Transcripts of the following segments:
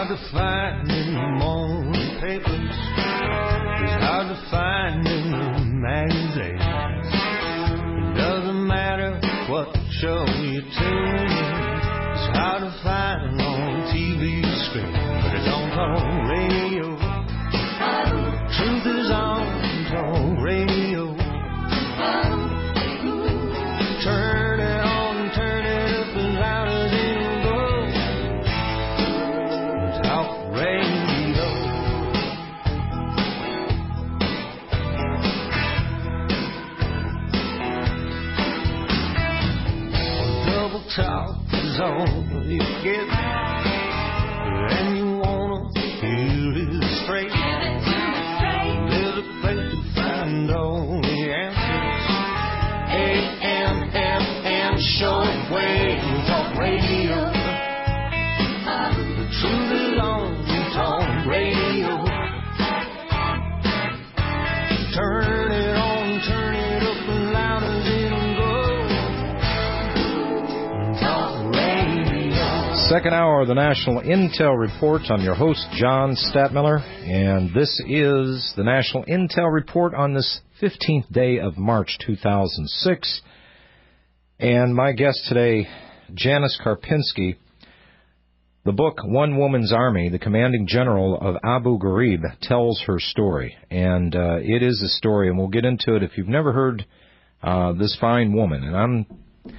hard to find in the morning papers. It's hard to find in the magazines. It doesn't matter what show you tune in. It's hard to find on TV screen, but it's on talk radio. Truth is on talk radio. Turn it on, turn it up as loud as it'll go. Talk radio. Double talk is all you get, and you wanna hear it straight. There's a place to find all the answers. AM shortwave talk radio. The truth is on talk radio. Turn it on, turn it up as loud as it'll go. Talk radio. Second hour of the National Intel Report. I'm your host, John Statmiller, and this is the National Intel Report on this 15th day of March 2006. And my guest today, Janice Karpinski. The book, One Woman's Army, the commanding general of Abu Ghraib, tells her story. And it is a story, and we'll get into it if you've never heard this fine woman. And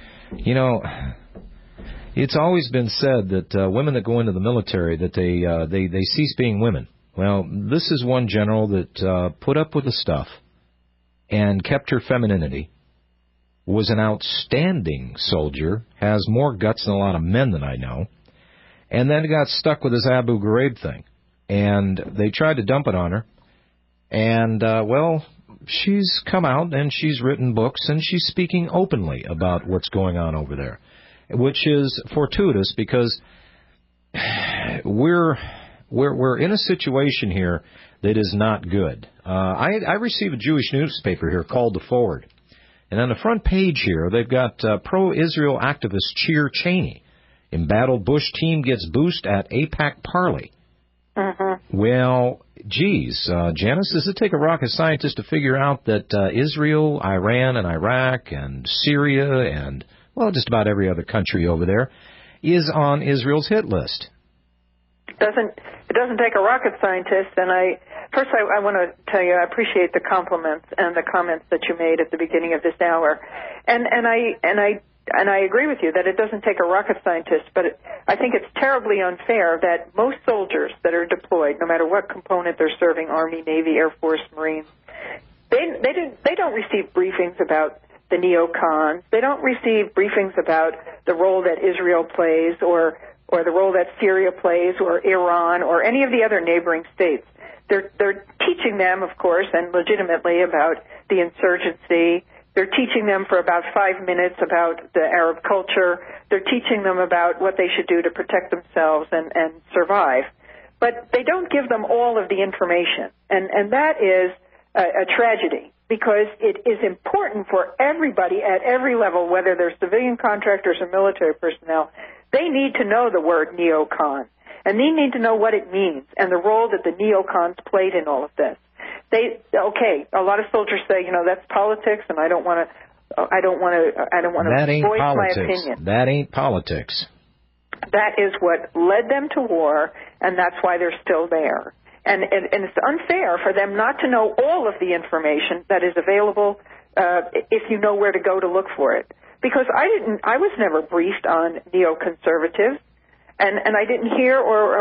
it's always been said that women that go into the military, that they cease being women. Well, this is one general that put up with the stuff and kept her femininity, was an outstanding soldier, has more guts than a lot of men that I know, and then got stuck with this Abu Ghraib thing. And they tried to dump it on her. And, she's come out and she's written books and she's speaking openly about what's going on over there, which is fortuitous because we're in a situation here that is not good. I receive a Jewish newspaper here called The Forward. And on the front page here, they've got pro-Israel activist Cheer Cheney. Embattled Bush team gets boost at AIPAC parley. Well, geez, Janice, does it take a rocket scientist to figure out that Israel, Iran, and Iraq, and Syria, and, well, just about every other country over there is on Israel's hit list? It doesn't take a rocket scientist, and I want to tell you I appreciate the compliments and the comments that you made at the beginning of this hour, and I agree with you that it doesn't take a rocket scientist, but I think it's terribly unfair that most soldiers that are deployed, no matter what component they're serving, Army, Navy, Air Force, Marines, they don't receive briefings about the neocons. They don't receive briefings about the role that Israel plays or the role that Syria plays or Iran or any of the other neighboring states. They're teaching them, of course, and legitimately about the insurgency. They're teaching them for about 5 minutes about the Arab culture. They're teaching them about what they should do to protect themselves and survive. But they don't give them all of the information. And that is a tragedy because it is important for everybody at every level, whether they're civilian contractors or military personnel. They need to know the word neocon, and they need to know what it means and the role that the neocons played in all of this. A lot of soldiers say, that's politics, and I don't want to voice my opinion. That ain't politics. That is what led them to war, and that's why they're still there. And it's unfair for them not to know all of the information that is available if you know where to go to look for it. Because I was never briefed on neoconservatives, and I didn't hear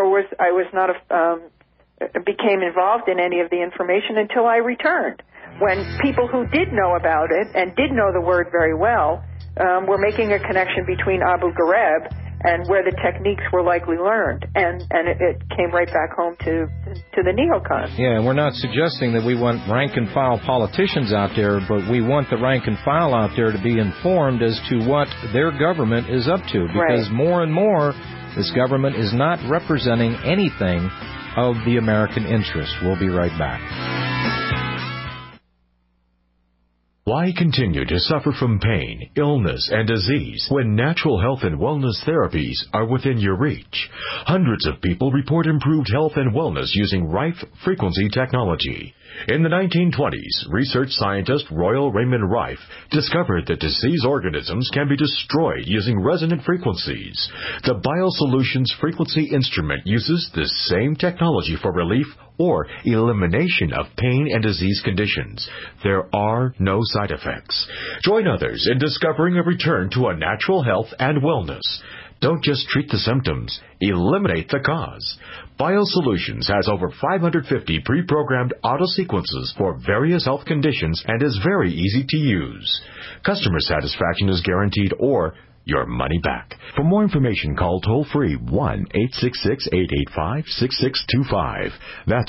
became involved in any of the information until I returned, when people who did know about it and did know the word very well were making a connection between Abu Ghraib and where the techniques were likely learned, and it came right back home to the neocons. Yeah, and we're not suggesting that we want rank-and-file politicians out there, but we want the rank-and-file out there to be informed as to what their government is up to, because more and more this government is not representing anything of the American interest. We'll be right back. Why continue to suffer from pain, illness, and disease when natural health and wellness therapies are within your reach? Hundreds of people report improved health and wellness using Rife frequency technology. In the 1920s, research scientist Royal Raymond Rife discovered that disease organisms can be destroyed using resonant frequencies. The BioSolutions frequency instrument uses this same technology for relief or elimination of pain and disease conditions. There are no side effects. Join others in discovering a return to a natural health and wellness. Don't just treat the symptoms, eliminate the cause. BioSolutions has over 550 pre-programmed auto-sequences for various health conditions and is very easy to use. Customer satisfaction is guaranteed or your money back. For more information, call toll-free 1-866-885-6625. That's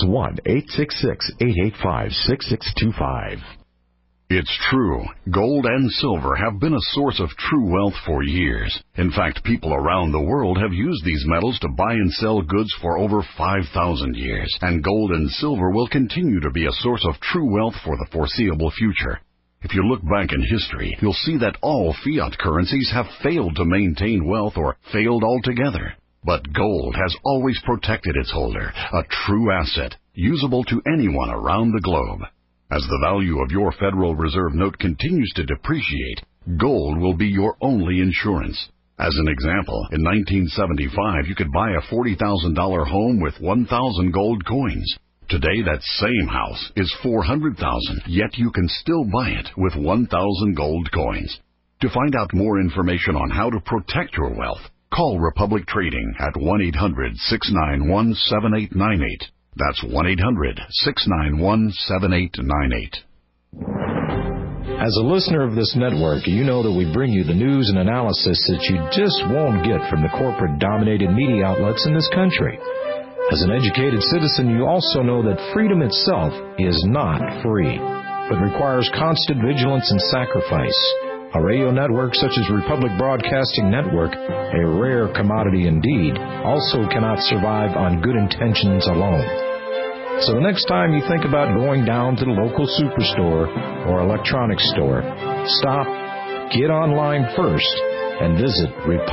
1-866-885-6625. It's true. Gold and silver have been a source of true wealth for years. In fact, people around the world have used these metals to buy and sell goods for over 5,000 years. And gold and silver will continue to be a source of true wealth for the foreseeable future. If you look back in history, you'll see that all fiat currencies have failed to maintain wealth or failed altogether. But gold has always protected its holder, a true asset, usable to anyone around the globe. As the value of your Federal Reserve note continues to depreciate, gold will be your only insurance. As an example, in 1975, you could buy a $40,000 home with 1,000 gold coins. Today, that same house is $400,000, yet you can still buy it with 1,000 gold coins. To find out more information on how to protect your wealth, call Republic Trading at 1-800-691-7898. That's 1-800-691-7898. As a listener of this network, you know that we bring you the news and analysis that you just won't get from the corporate-dominated media outlets in this country. As an educated citizen, you also know that freedom itself is not free, but requires constant vigilance and sacrifice. A radio network such as Republic Broadcasting Network, a rare commodity indeed, also cannot survive on good intentions alone. So the next time you think about going down to the local superstore or electronics store, stop, get online first, and visit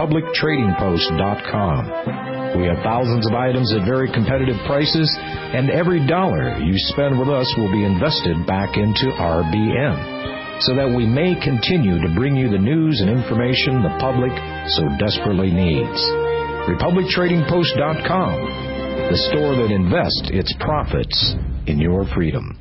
RepublicTradingPost.com. We have thousands of items at very competitive prices, and every dollar you spend with us will be invested back into RBN, so that we may continue to bring you the news and information the public so desperately needs. RepublicTradingPost.com, the store that invests its profits in your freedom.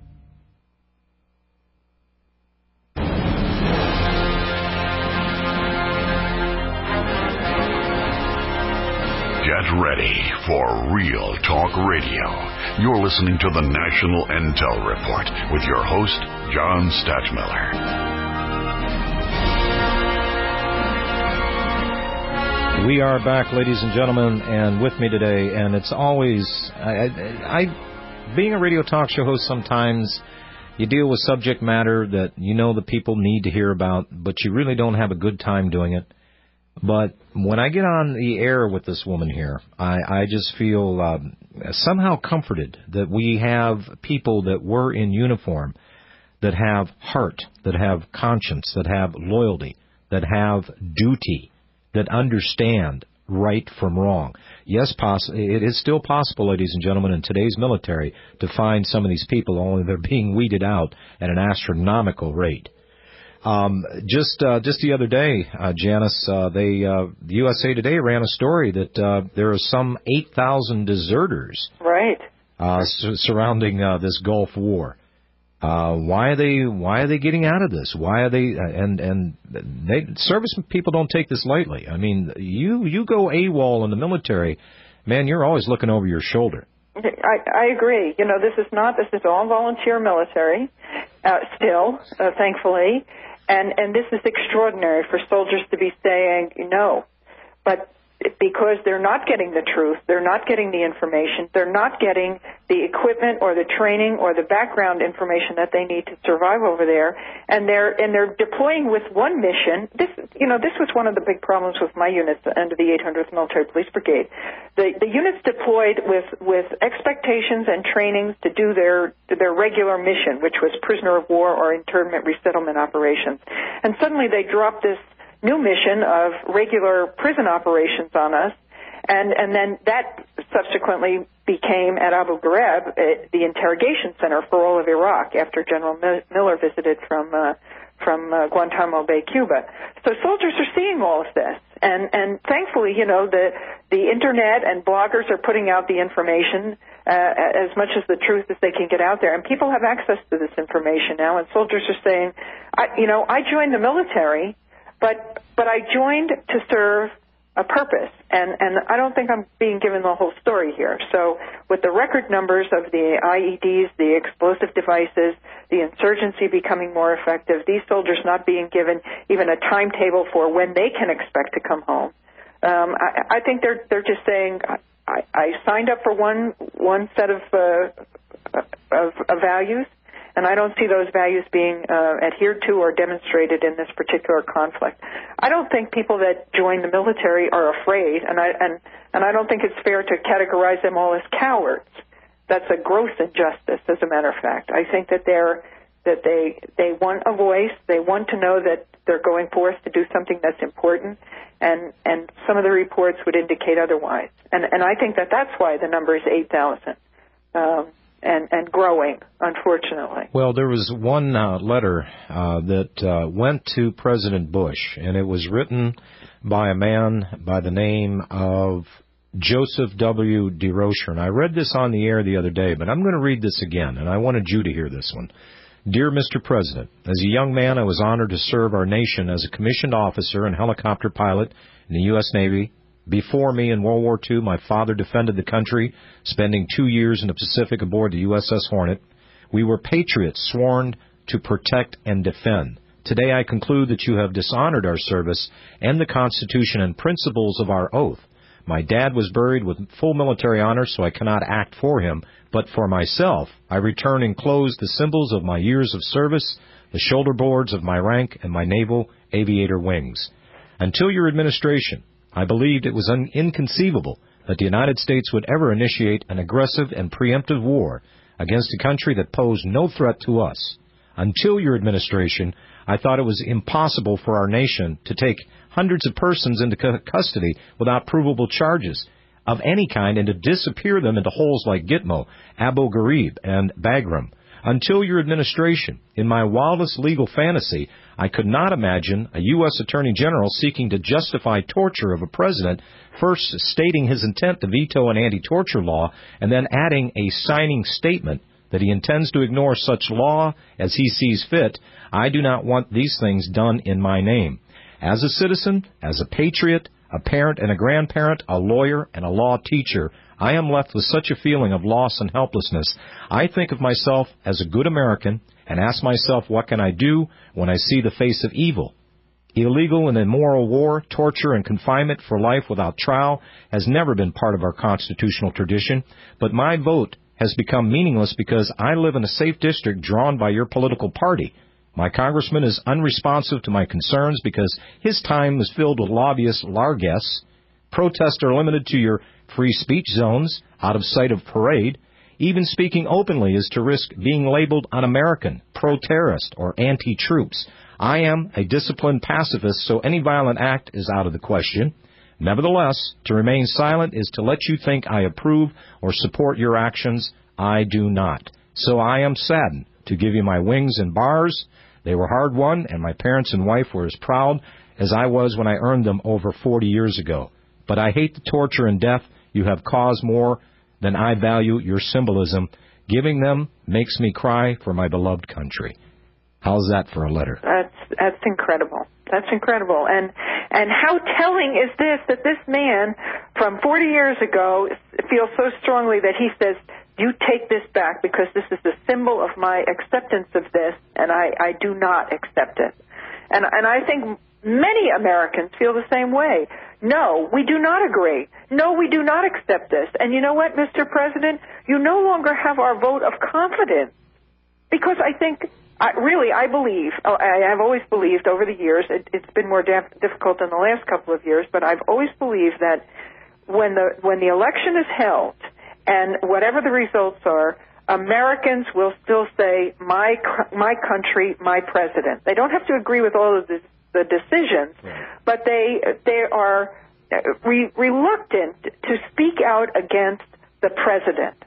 Get ready for Real Talk Radio. You're listening to the National Intel Report with your host, John Stachmiller. We are back, ladies and gentlemen, and with me today, and it's always, being a radio talk show host, sometimes you deal with subject matter that you know the people need to hear about, but you really don't have a good time doing it. But when I get on the air with this woman here, I just feel somehow comforted that we have people that were in uniform, that have heart, that have conscience, that have loyalty, that have duty, that understand right from wrong. Yes, it is still possible, ladies and gentlemen, in today's military to find some of these people, only they're being weeded out at an astronomical rate. Just the other day, Janice, the USA Today ran a story that there are some 8,000 deserters, right, surrounding this Gulf War. Why are they getting out of this? Why are they? And service people don't take this lightly. I mean, you go AWOL in the military, man, you're always looking over your shoulder. I agree. You know, this is all volunteer military, still, thankfully. And this is extraordinary for soldiers to be saying no. But because they're not getting the truth, they're not getting the information, they're not getting the equipment or the training or the background information that they need to survive over there, and they're deploying with one mission. This was one of the big problems with my units under the 800th Military Police Brigade. The units deployed with expectations and trainings to do their regular mission, which was prisoner of war or internment resettlement operations, and suddenly they dropped this new mission of regular prison operations on us, and then that subsequently became at Abu Ghraib the interrogation center for all of Iraq after General Miller visited from Guantanamo Bay, Cuba. So soldiers are seeing all of this, and thankfully, the internet and bloggers are putting out the information as much as the truth as they can get out there, and people have access to this information now. And soldiers are saying, I joined the military. But I joined to serve a purpose, and I don't think I'm being given the whole story here. So with the record numbers of the IEDs, the explosive devices, the insurgency becoming more effective, these soldiers not being given even a timetable for when they can expect to come home, I think they're just saying, I signed up for one set of values, and I don't see those values being adhered to or demonstrated in this particular conflict. I don't think people that join the military are afraid, and I don't think it's fair to categorize them all as cowards. That's a gross injustice, as a matter of fact. I think that they want a voice. They want to know that they're going forth to do something that's important, and some of the reports would indicate otherwise. And I think that's why the number is 8,000. And growing, unfortunately. Well, there was one letter that went to President Bush, and it was written by a man by the name of Joseph W. DeRocher. And I read this on the air the other day, but I'm going to read this again, and I wanted you to hear this one. Dear Mr. President, as a young man, I was honored to serve our nation as a commissioned officer and helicopter pilot in the U.S. Navy. Before me in World War II, my father defended the country, spending 2 years in the Pacific aboard the USS Hornet. We were patriots sworn to protect and defend. Today I conclude that you have dishonored our service and the Constitution and principles of our oath. My dad was buried with full military honors, so I cannot act for him, but for myself, I return enclosed the symbols of my years of service, the shoulder boards of my rank, and my naval aviator wings. Until your administration, I believed it was inconceivable that the United States would ever initiate an aggressive and preemptive war against a country that posed no threat to us. Until your administration, I thought it was impossible for our nation to take hundreds of persons into custody without provable charges of any kind and to disappear them into holes like Gitmo, Abu Ghraib, and Bagram. Until your administration, in my wildest legal fantasy, I could not imagine a U.S. Attorney General seeking to justify torture of a president, first stating his intent to veto an anti-torture law, and then adding a signing statement that he intends to ignore such law as he sees fit. I do not want these things done in my name. As a citizen, as a patriot, a parent and a grandparent, a lawyer and a law teacher, I am left with such a feeling of loss and helplessness. I think of myself as a good American and ask myself, what can I do when I see the face of evil? Illegal and immoral war, torture, and confinement for life without trial has never been part of our constitutional tradition, but my vote has become meaningless because I live in a safe district drawn by your political party. My congressman is unresponsive to my concerns because his time is filled with lobbyist largesse. Protests are limited to your free speech zones, out of sight of parade. Even speaking openly is to risk being labeled un-American, pro-terrorist, or anti-troops. I am a disciplined pacifist, so any violent act is out of the question. Nevertheless, to remain silent is to let you think I approve or support your actions. I do not. So I am saddened to give you my wings and bars. They were hard-won, and my parents and wife were as proud as I was when I earned them over 40 years ago. But I hate the torture and death you have caused more than I value your symbolism. Giving them makes me cry for my beloved country. How's that for a letter? That's incredible. That's incredible. And how telling is this, that this man from 40 years ago feels so strongly that he says, you take this back because this is the symbol of my acceptance of this, and I do not accept it. And I think many Americans feel the same way. No, we do not agree. No, we do not accept this. And you know what, Mr. President? You no longer have our vote of confidence. Because I think, I believe, I have always believed over the years, it's been more difficult in the last couple of years, but I've always believed that when the election is held, and whatever the results are, Americans will still say, my country, my president. They don't have to agree with all of the decisions, right, but they are reluctant to speak out against the president.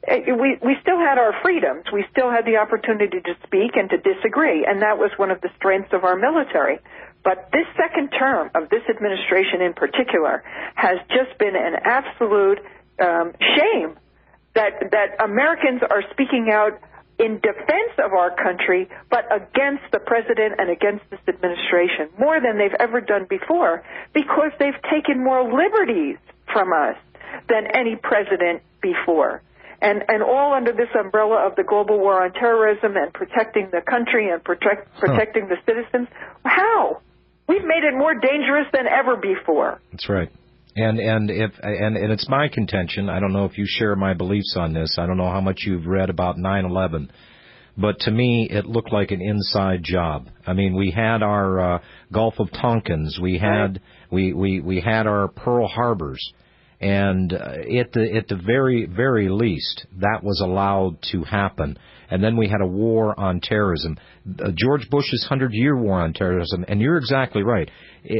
We still had our freedoms. We still had the opportunity to speak and to disagree, and that was one of the strengths of our military. But this second term of this administration in particular has just been an absolute shame that Americans are speaking out in defense of our country, but against the president and against this administration, more than they've ever done before, because they've taken more liberties from us than any president before. And all under this umbrella of the global war on terrorism and protecting the country and protecting the citizens. How? We've made it more dangerous than ever before. That's right. And it's my contention, I don't know if you share my beliefs on this, I don't know how much you've read about 9/11, but to me it looked like an inside job. I mean, we had our Gulf of Tonkin, we had we had our Pearl Harbors, and at the very, very least that was allowed to happen. And then we had a war on terrorism, George Bush's 100-year war on terrorism. And you're exactly right.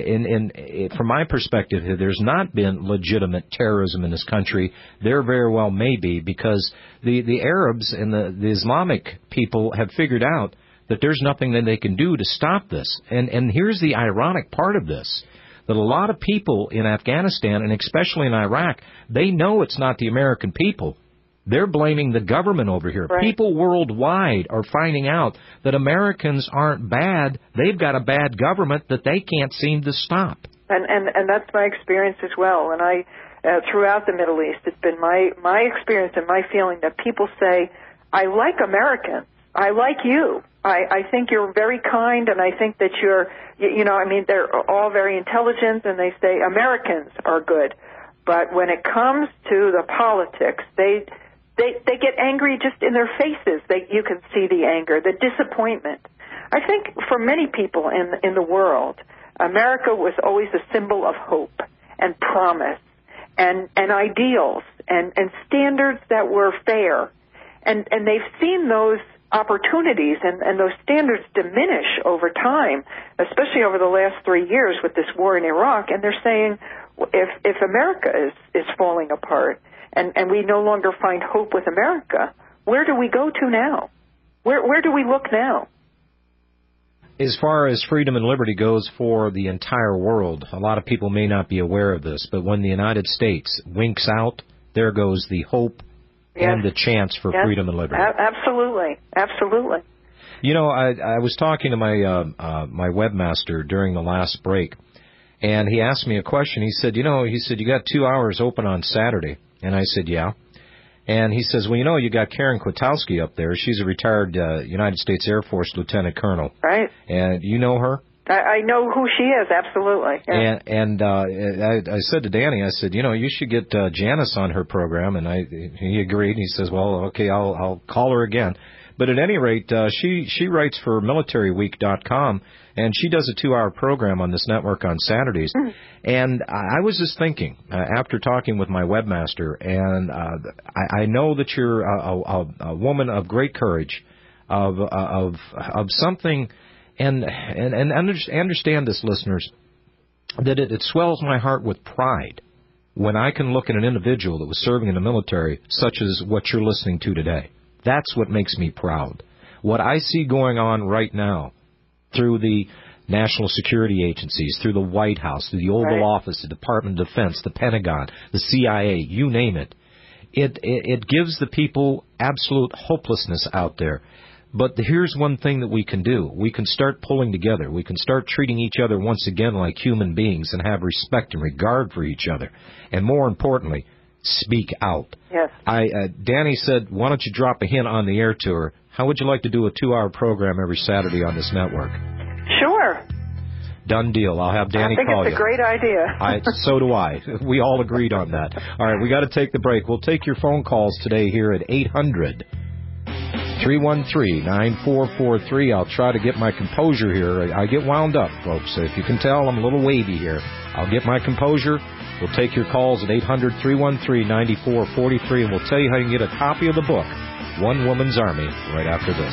From my perspective, there's not been legitimate terrorism in this country. There very well may be, because the Arabs and the Islamic people have figured out that there's nothing that they can do to stop this. And here's the ironic part of this, that a lot of people in Afghanistan, and especially in Iraq, they know it's not the American people. They're blaming the government over here. Right. People worldwide are finding out that Americans aren't bad. They've got a bad government that they can't seem to stop. And that's my experience as well. And I, throughout the Middle East, it's been my experience and my feeling that people say, I like Americans. I like you. I think you're very kind, and I think that they're all very intelligent, and they say Americans are good. But when it comes to the politics, they get angry just in their faces. You can see the anger, the disappointment. I think for many people in the world, America was always a symbol of hope and promise and ideals and standards that were fair. And they've seen those opportunities and those standards diminish over time, especially over the last 3 years with this war in Iraq. And they're saying, if America is falling apart, and we no longer find hope with America, where do we go to now? Where do we look now? As far as freedom and liberty goes for the entire world, a lot of people may not be aware of this, but when the United States winks out, there goes the hope and the chance for freedom and liberty. Absolutely. Absolutely. You know, I was talking to my webmaster during the last break, and he asked me a question. He said, you got 2 hours open on Saturday. And I said, yeah. And he says, well, you got Karen Kwiatkowski up there. She's a retired United States Air Force lieutenant colonel. Right. And you know her? I know who she is, absolutely. Yeah. And I said to Danny, I said, you should get Janice on her program. And he agreed. He says, well, okay, I'll call her again. But at any rate, she writes for MilitaryWeek.com, and she does a 2-hour program on this network on Saturdays. Mm-hmm. And I was just thinking, after talking with my webmaster, and I know that you're a woman of great courage, of something, and understand this, listeners, that it swells my heart with pride when I can look at an individual that was serving in the military, such as what you're listening to today. That's what makes me proud. What I see going on right now through the national security agencies, through the White House, through the Oval Office, the Department of Defense, the Pentagon, the CIA, you name it, it gives the people absolute hopelessness out there. But here's one thing that we can do. We can start pulling together. We can start treating each other once again like human beings and have respect and regard for each other. And more importantly, speak out. Yes. Danny said, why don't you drop a hint on the air to her? How would you like to do a 2-hour program every Saturday on this network? Sure. Done deal. I'll have Danny call you. I think it's a great idea. So do I. We all agreed on that. All right, we got to take the break. We'll take your phone calls today here at 800-313-9443. I'll try to get my composure here. I get wound up, folks. If you can tell, I'm a little wavy here. I'll get my composure. We'll take your calls at 800-313-9443, and we'll tell you how you can get a copy of the book, One Woman's Army, right after this.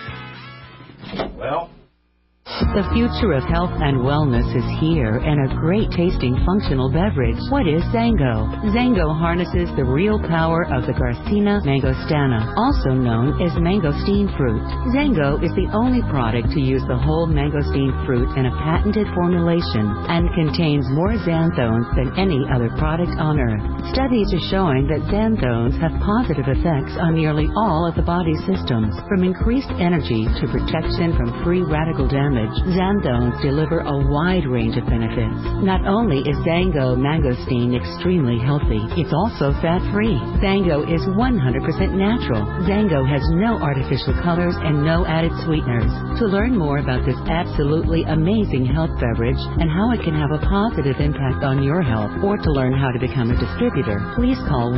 Well, the future of health and wellness is here in a great-tasting functional beverage. What is Zango? Zango harnesses the real power of the Garcinia mangostana, also known as mangosteen fruit. Zango is the only product to use the whole mangosteen fruit in a patented formulation and contains more xanthones than any other product on earth. Studies are showing that xanthones have positive effects on nearly all of the body's systems, from increased energy to protection from free radical damage. Xanthones deliver a wide range of benefits. Not only is Zango mangosteen extremely healthy, it's also fat-free. Zango is 100% natural. Zango has no artificial colors and no added sweeteners. To learn more about this absolutely amazing health beverage and how it can have a positive impact on your health, or to learn how to become a distributor, please call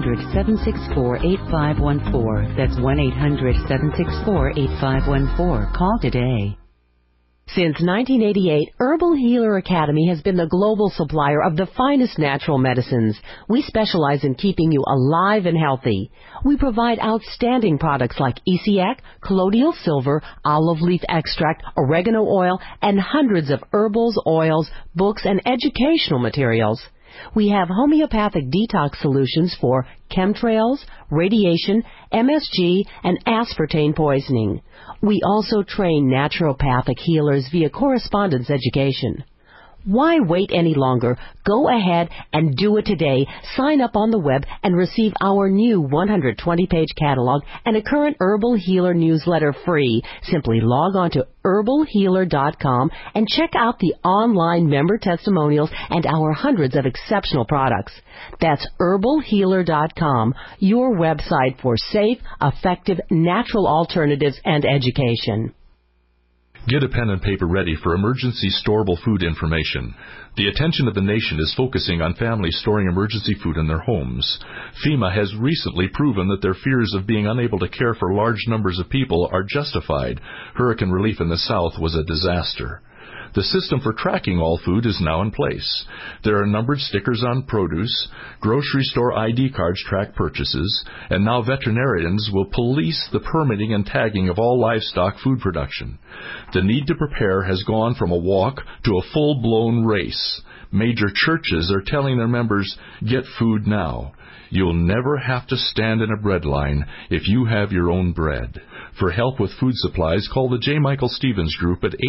1-800-764-8514. That's 1-800-764-8514. Call today. Since 1988, Herbal Healer Academy has been the global supplier of the finest natural medicines. We specialize in keeping you alive and healthy. We provide outstanding products like Essiac, colloidal silver, olive leaf extract, oregano oil, and hundreds of herbals, oils, books, and educational materials. We have homeopathic detox solutions for chemtrails, radiation, MSG, and aspartame poisoning. We also train naturopathic healers via correspondence education. Why wait any longer? Go ahead and do it today. Sign up on the web and receive our new 120-page catalog and a current Herbal Healer newsletter free. Simply log on to herbalhealer.com and check out the online member testimonials and our hundreds of exceptional products. That's herbalhealer.com, your website for safe, effective, natural alternatives and education. Get a pen and paper ready for emergency storable food information. The attention of the nation is focusing on families storing emergency food in their homes. FEMA has recently proven that their fears of being unable to care for large numbers of people are justified. Hurricane relief in the South was a disaster. The system for tracking all food is now in place. There are numbered stickers on produce, grocery store ID cards track purchases, and now veterinarians will police the permitting and tagging of all livestock food production. The need to prepare has gone from a walk to a full-blown race. Major churches are telling their members, get food now. You'll never have to stand in a bread line if you have your own bread. For help with food supplies, call the J. Michael Stevens Group at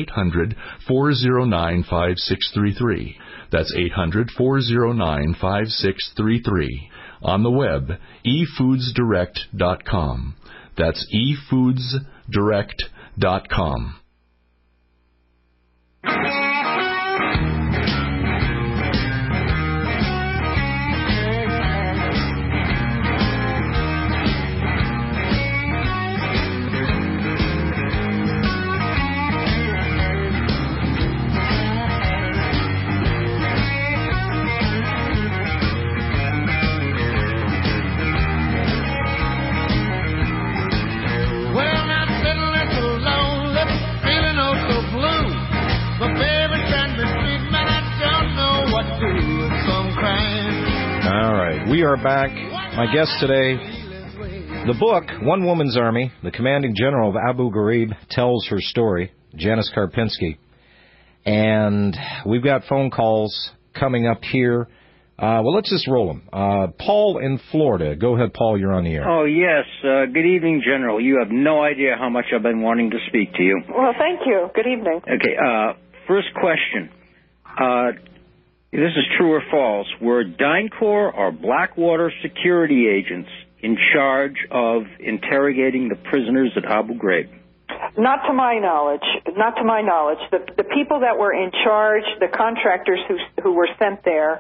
800-409-5633. That's 800-409-5633. On the web, efoodsdirect.com. That's efoodsdirect.com. We are back. My guest today, the book, One Woman's Army, the commanding general of Abu Ghraib tells her story, Janice Karpinski. And we've got phone calls coming up here. Well, let's just roll them. Paul in Florida. Go ahead, Paul. You're on the air. Oh, yes. Good evening, General. You have no idea how much I've been wanting to speak to you. Well, thank you. Good evening. Okay. First question. This is true or false. Were DynCorp or Blackwater security agents in charge of interrogating the prisoners at Abu Ghraib? Not to my knowledge. Not to my knowledge. The people that were in charge, the contractors who were sent there,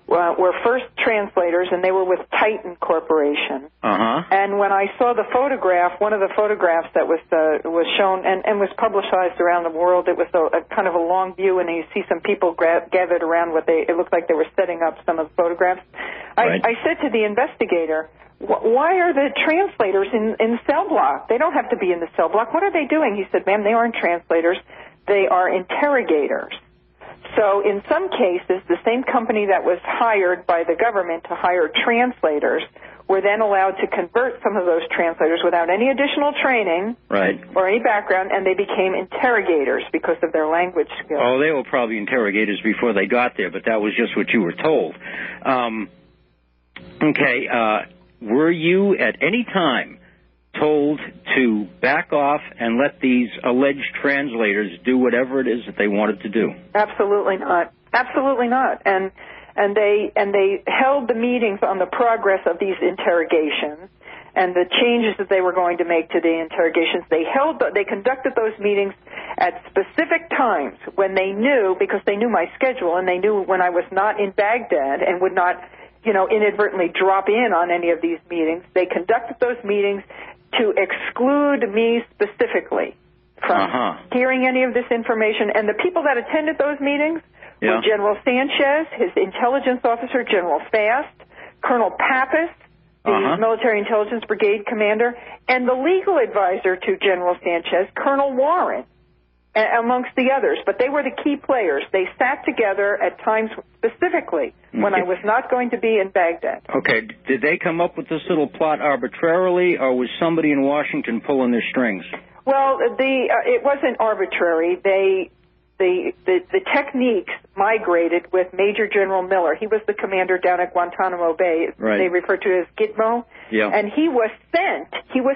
were first translators, and they were with Titan Corporation. And when I saw the photograph, one of the photographs that was shown and was publicized around the world, it was a kind of a long view, and you see some people gathered around it looked like they were setting up some of the photographs. Right. I said to the investigator, why are the translators in cell block? They don't have to be in the cell block. What are they doing? He said, ma'am, they aren't translators. They are interrogators. So in some cases, the same company that was hired by the government to hire translators were then allowed to convert some of those translators without any additional training or any background, and they became interrogators because of their language skills. Oh, they were probably interrogators before they got there, but that was just what you were told. Were you at any time told to back off and let these alleged translators do whatever it is that they wanted to do? Absolutely not. Absolutely not. And they held the meetings on the progress of these interrogations and the changes that they were going to make to the interrogations. They conducted those meetings at specific times when they knew, because they knew my schedule, and they knew when I was not in Baghdad and would not, inadvertently drop in on any of these meetings. They conducted those meetings to exclude me specifically from hearing any of this information. And the people that attended those meetings were General Sanchez, his intelligence officer, General Fast, Colonel Pappas, the Military Intelligence Brigade commander, and the legal advisor to General Sanchez, Colonel Warren, amongst the others. But they were the key players. They sat together at times specifically when I was not going to be in Baghdad. Okay. Did they come up with this little plot arbitrarily, or was somebody in Washington pulling their strings? Well, it wasn't arbitrary. The techniques migrated with Major General Miller. He was the commander down at Guantanamo Bay. They refer to it as Gitmo. Yeah. And he was sent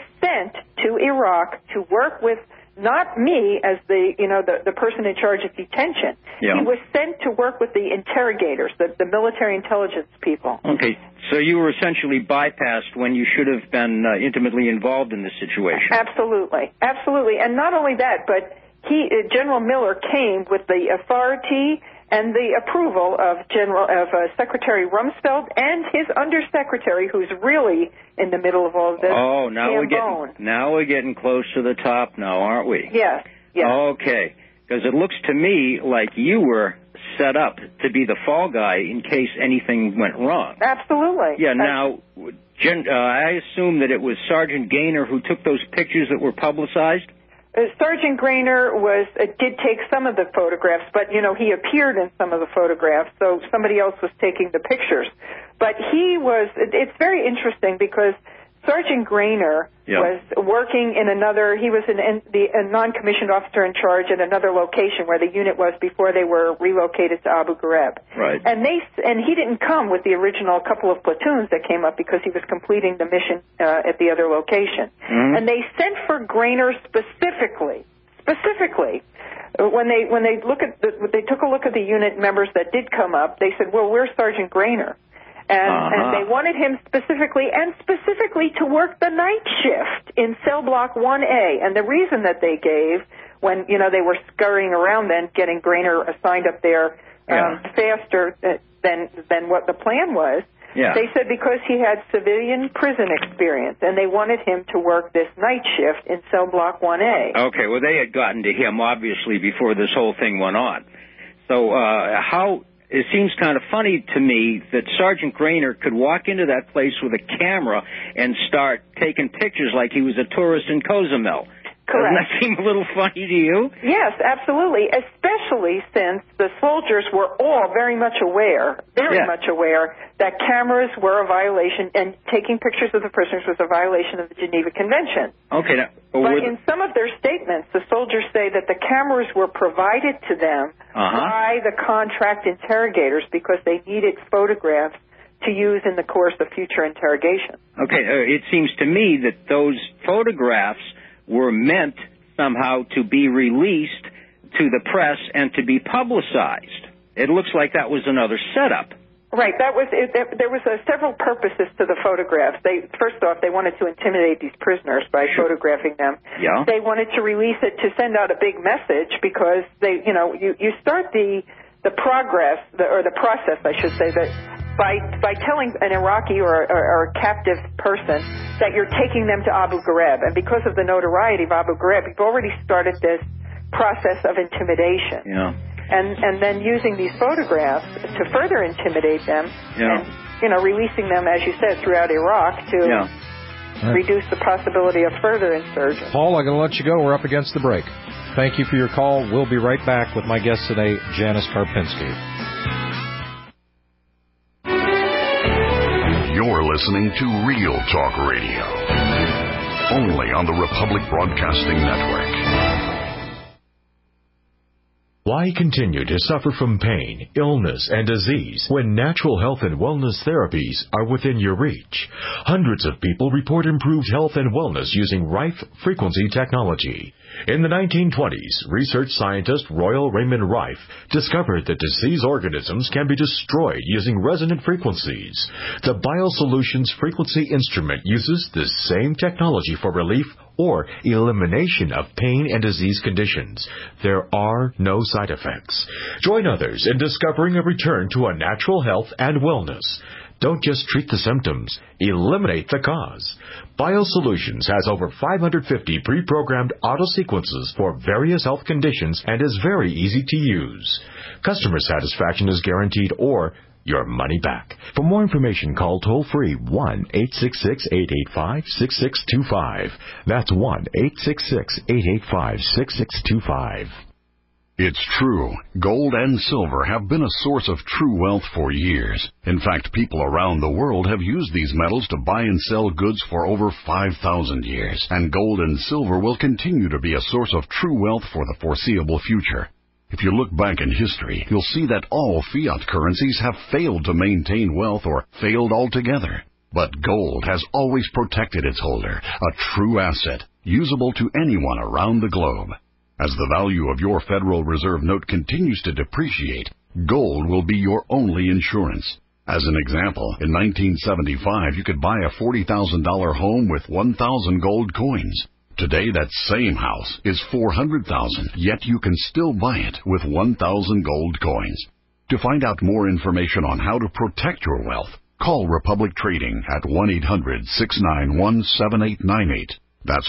to Iraq to work with not me as the person in charge of detention. Yeah. He was sent to work with the interrogators, the military intelligence people. Okay, so you were essentially bypassed when you should have been intimately involved in this situation. Absolutely, absolutely. And not only that, but General Miller came with the authority and the approval of Secretary Rumsfeld and his undersecretary, who's really in the middle of all of this. Oh, now we're getting close to the top now, aren't we? Yes. Okay, because it looks to me like you were set up to be the fall guy in case anything went wrong. Absolutely. Yeah. Now, I assume that it was Sergeant Gaynor who took those pictures that were publicized. Sergeant Grainer did take some of the photographs, but, he appeared in some of the photographs, so somebody else was taking the pictures. But it's very interesting because Sergeant Grainer was working in he was a non-commissioned officer in charge at another location where the unit was before they were relocated to Abu Ghraib. Right. And he didn't come with the original couple of platoons that came up because he was completing the mission at the other location. Mm-hmm. And they sent for Grainer specifically. When they took a look at the unit members that did come up, they said, "Well, where's Sergeant Grainer?" And they wanted him specifically to work the night shift in cell block 1A. And the reason that they gave when, they were scurrying around then, getting Grainer assigned up there faster than what the plan was, they said because he had civilian prison experience, and they wanted him to work this night shift in cell block 1A. Okay, well, they had gotten to him, obviously, before this whole thing went on. So it seems kind of funny to me that Sergeant Grainer could walk into that place with a camera and start taking pictures like he was a tourist in Cozumel. Correct. Doesn't that seem a little funny to you? Yes, absolutely, especially since the soldiers were all very much aware that cameras were a violation and taking pictures of the prisoners was a violation of the Geneva Convention. Okay. But in some of their statements, the soldiers say that the cameras were provided to them by the contract interrogators because they needed photographs to use in the course of future interrogations. Okay, it seems to me that those photographs were meant somehow to be released to the press and to be publicized. It looks like that was another setup. Right. That was it. There was several purposes to the photographs. First off, they wanted to intimidate these prisoners by photographing them. Yeah. They wanted to release it to send out a big message because you start the process, I should say, that by telling an Iraqi or a captive person that you're taking them to Abu Ghraib, and because of the notoriety of Abu Ghraib, you've already started this process of intimidation. Yeah. And then using these photographs to further intimidate them, and releasing them, as you said, throughout Iraq to reduce the possibility of further insurgence. Paul, I'm going to let you go. We're up against the break. Thank you for your call. We'll be right back with my guest today, Janice Karpinski. You're listening to Real Talk Radio, only on the Republic Broadcasting Network. Why continue to suffer from pain, illness, and disease when natural health and wellness therapies are within your reach? Hundreds of people report improved health and wellness using Rife frequency technology. In the 1920s, research scientist Royal Raymond Rife discovered that disease organisms can be destroyed using resonant frequencies. The BioSolutions frequency instrument uses this same technology for relief or elimination of pain and disease conditions. There are no side effects. Join others in discovering a return to a natural health and wellness. Don't just treat the symptoms, eliminate the cause. BioSolutions has over 550 pre-programmed auto-sequences for various health conditions and is very easy to use. Customer satisfaction is guaranteed or your money back. For more information, call toll-free 1-866-885-6625. That's 1-866-885-6625. It's true. Gold and silver have been a source of true wealth for years. In fact, people around the world have used these metals to buy and sell goods for over 5,000 years. And gold and silver will continue to be a source of true wealth for the foreseeable future. If you look back in history, you'll see that all fiat currencies have failed to maintain wealth or failed altogether. But gold has always protected its holder, a true asset, usable to anyone around the globe. As the value of your Federal Reserve note continues to depreciate, gold will be your only insurance. As an example, in 1975, you could buy a $40,000 home with 1,000 gold coins. Today, that same house is $400,000, yet you can still buy it with 1,000 gold coins. To find out more information on how to protect your wealth, call Republic Trading at 1-800-691-7898. That's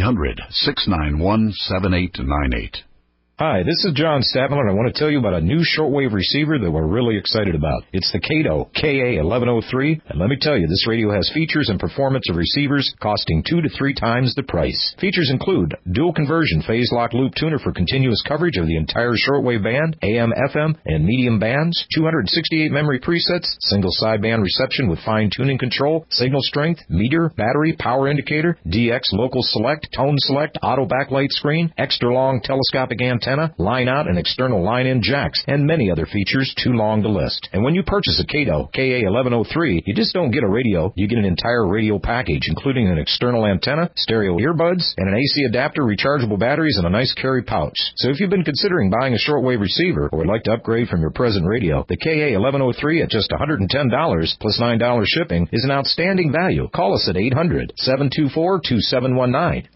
1-800-691-7898. Hi, this is John Statler, and I want to tell you about a new shortwave receiver that we're really excited about. It's the Kato KA1103, and let me tell you, this radio has features and performance of receivers costing 2 to 3 times the price. Features include dual conversion phase lock loop tuner for continuous coverage of the entire shortwave band, AM, FM, and medium bands, 268 memory presets, single sideband reception with fine tuning control, signal strength, meter, battery, power indicator, DX local select, tone select, auto backlight screen, extra long telescopic antenna, line out and external line in jacks, and many other features too long to list. And when you purchase a Kato KA1103, you just don't get a radio, you get an entire radio package, including an external antenna, stereo earbuds, and an AC adapter, rechargeable batteries, and a nice carry pouch. So if you've been considering buying a shortwave receiver or would like to upgrade from your present radio, the KA1103 at just $110 plus $9 shipping is an outstanding value. Call us at 800-724-2719.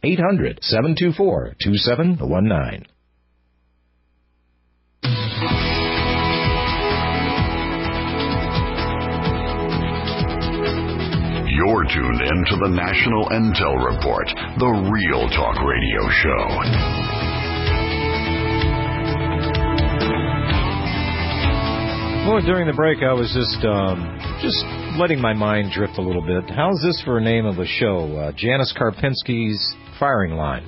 800-724-2719. You're tuned in to the National Intel Report, the Real Talk Radio Show. Well, during the break, I was just letting my mind drift a little bit. How's this for a name of a show? Janice Karpinski's Firing Line.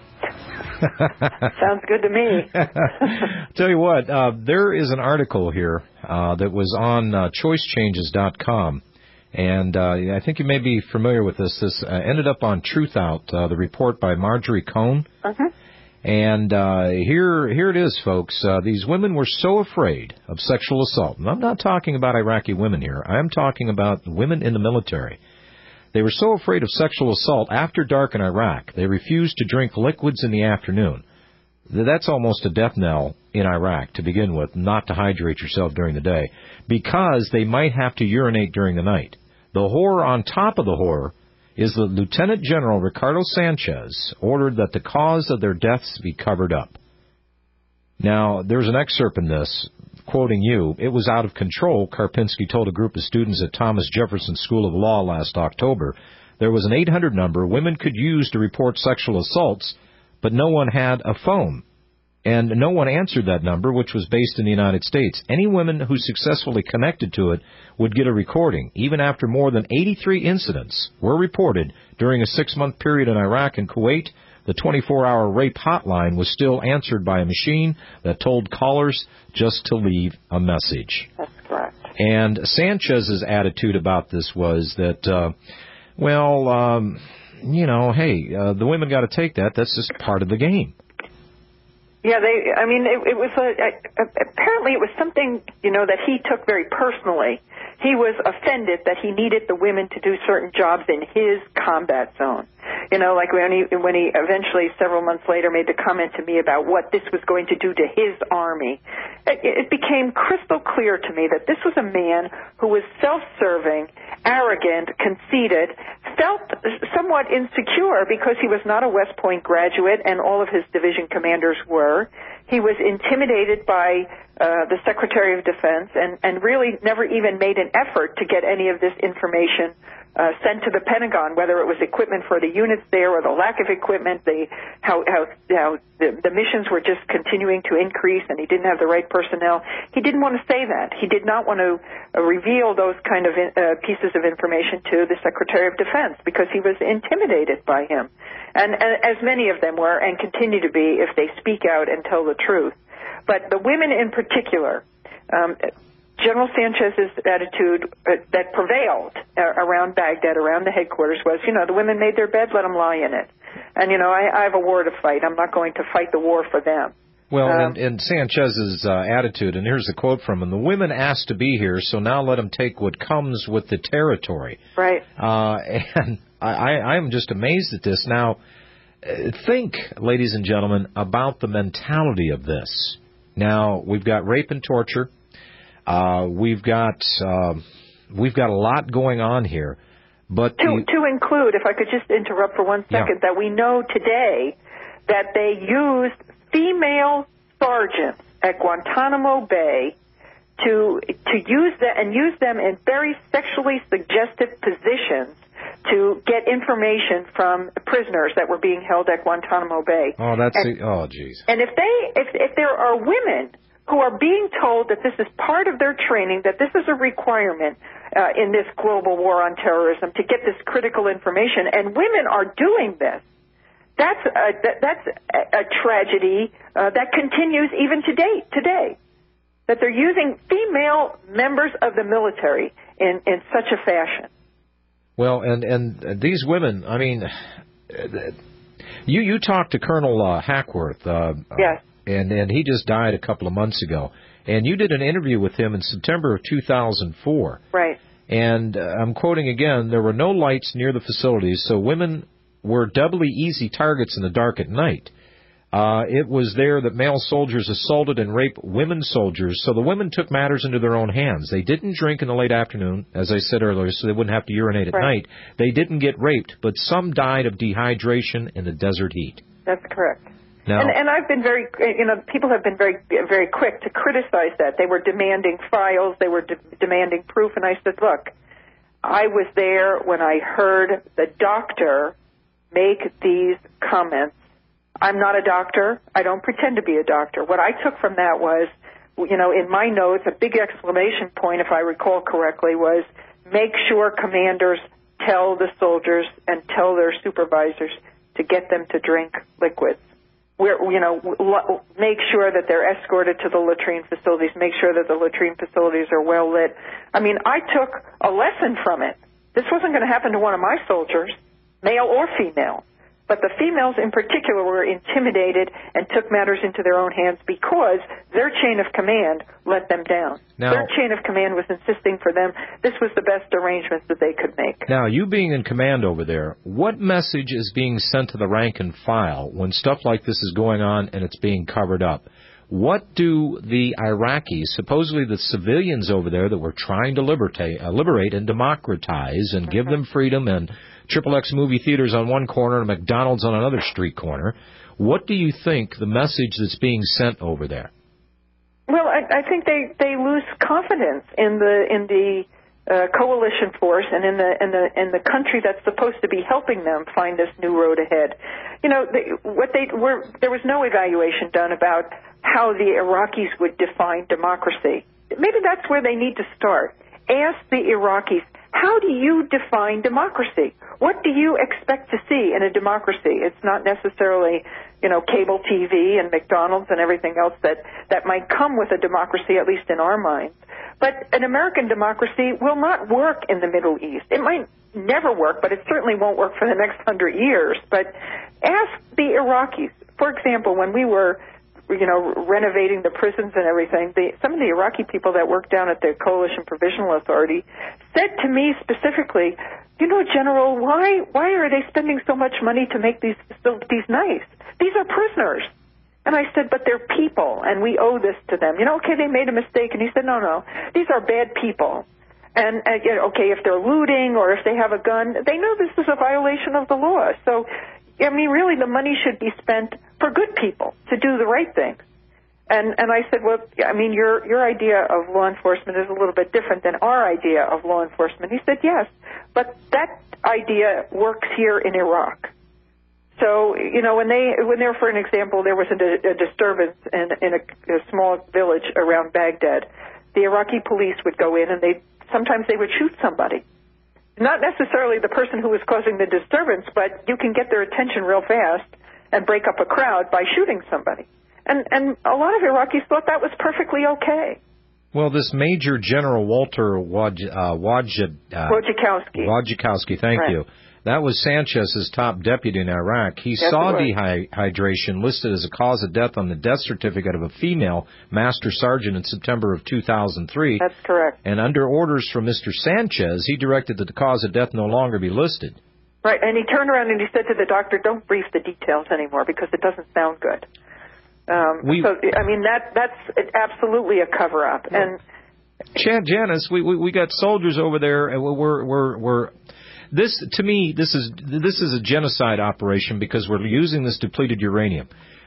Sounds good to me. Tell you what, there is an article here that was on choicechanges.com. And I think you may be familiar with this. This ended up on Truth Out, the report by Marjorie Cohn. Uh-huh. And here it is, folks. These women were so afraid of sexual assault. And I'm not talking about Iraqi women here. I'm talking about women in the military. They were so afraid of sexual assault after dark in Iraq, they refused to drink liquids in the afternoon. That's almost a death knell in Iraq to begin with, not to hydrate yourself during the day, because they might have to urinate during the night. The horror on top of the horror is that Lieutenant General Ricardo Sanchez ordered that the cause of their deaths be covered up. Now, there's an excerpt in this, quoting you, "It was out of control," Karpinski told a group of students at Thomas Jefferson School of Law last October. There was an 800 number women could use to report sexual assaults, but no one had a phone. And no one answered that number, which was based in the United States. Any women who successfully connected to it would get a recording. Even after more than 83 incidents were reported during a 6-month period in Iraq and Kuwait, the 24-hour rape hotline was still answered by a machine that told callers just to leave a message. That's correct. And Sanchez's attitude about this was that, the women got to take that. That's just part of the game. Yeah, it was apparently it was something, that he took very personally. He was offended that he needed the women to do certain jobs in his combat zone. Like when he eventually, several months later, made the comment to me about what this was going to do to his army. It became crystal clear to me that this was a man who was self-serving, arrogant, conceited, felt somewhat insecure because he was not a West Point graduate and all of his division commanders were. He was intimidated by the Secretary of Defense and really never even made an effort to get any of this information sent to the Pentagon, whether it was equipment for the units there or the lack of equipment, how the missions were just continuing to increase and he didn't have the right personnel. He didn't want to say that. He did not want to reveal those kind of pieces of information to the Secretary of Defense because he was intimidated by him. And as many of them were and continue to be if they speak out and tell the truth. But the women in particular, General Sanchez's attitude that prevailed around Baghdad, around the headquarters, was, the women made their bed, let them lie in it. And, I have a war to fight. I'm not going to fight the war for them. Well, and Sanchez's attitude, and here's a quote from him, "The women asked to be here, so now let them take what comes with the territory." Right. And I'm just amazed at this. Now, think, ladies and gentlemen, about the mentality of this. Now, we've got rape and torture. We've got a lot going on here, but to include, if I could just interrupt for 1 second, that we know today that they used female sergeants at Guantanamo Bay to use them in very sexually suggestive positions to get information from prisoners that were being held at Guantanamo Bay. Oh, geez. And if there are women who are being told that this is part of their training, that this is a requirement in this global war on terrorism to get this critical information, and women are doing this, that's a tragedy that continues even today. That they're using female members of the military in such a fashion. Well, and these women, I mean, you talked to Colonel Hackworth. Yes. And he just died a couple of months ago. And you did an interview with him in September of 2004. Right. And I'm quoting again, "There were no lights near the facilities, so women were doubly easy targets in the dark at night. It was there that male soldiers assaulted and raped women soldiers, so the women took matters into their own hands. They didn't drink in the late afternoon, as I said earlier, so they wouldn't have to urinate at night. They didn't get raped, but some died of dehydration in the desert heat." That's correct. Now, and I've been very, people have been very, very quick to criticize that. They were demanding files, they were demanding proof, and I said, look, I was there when I heard the doctor make these comments. I'm not a doctor. I don't pretend to be a doctor. What I took from that was, in my notes, a big exclamation point, if I recall correctly, was make sure commanders tell the soldiers and tell their supervisors to get them to drink liquids. Make sure that they're escorted to the latrine facilities, make sure that the latrine facilities are well lit. I mean, I took a lesson from it. This wasn't going to happen to one of my soldiers, male or female. But the females in particular were intimidated and took matters into their own hands because their chain of command let them down. Now, their chain of command was insisting for them this was the best arrangements that they could make. Now, you being in command over there, what message is being sent to the rank and file when stuff like this is going on and it's being covered up? What do the Iraqis, supposedly the civilians over there that we're trying to liberate and democratize and give them freedom and XXX movie theaters on one corner and McDonald's on another street corner, what do you think the message that's being sent over there? Well, I think they lose confidence in the coalition force and in the country that's supposed to be helping them find this new road ahead. You know, there was no evaluation done about how the Iraqis would define democracy. Maybe that's where they need to start. Ask the Iraqis, how do you define democracy? What do you expect to see in a democracy? It's not necessarily, you know, cable TV and McDonald's and everything else that might come with a democracy, at least in our minds. But an American democracy will not work in the Middle East. It might never work, but it certainly won't work for the next 100 years. But ask the Iraqis. For example, when we were, you know, renovating the prisons and everything, some of the Iraqi people that worked down at the Coalition Provisional Authority said to me specifically, you know, General, why are they spending so much money to make these facilities nice? These are prisoners. And I said, but they're people, and we owe this to them. You know, okay, they made a mistake. And he said, no, these are bad people. And you know, okay, if they're looting or if they have a gun, they know this is a violation of the law. So, I mean, really, the money should be spent for good people to do the right thing. And I said, well, I mean, your idea of law enforcement is a little bit different than our idea of law enforcement. He said, yes, but that idea works here in Iraq. So, you know, when there, for an example, there was a disturbance in a small village around Baghdad, the Iraqi police would go in and sometimes they would shoot somebody. Not necessarily the person who was causing the disturbance, but you can get their attention real fast and break up a crowd by shooting somebody. And a lot of Iraqis thought that was perfectly okay. Well, this Major General Walter Wojciechowski, thank you. That was Sanchez's top deputy in Iraq. He saw dehydration listed as a cause of death on the death certificate of a female master sergeant in September of 2003. That's correct. And under orders from Mr. Sanchez, he directed that the cause of death no longer be listed. Right, and he turned around and he said to the doctor, don't brief the details anymore because it doesn't sound good. So, I mean, that's absolutely a cover-up. And Janice, we got soldiers over there, and we're this, to me, this is a genocide operation because we're using this depleted uranium.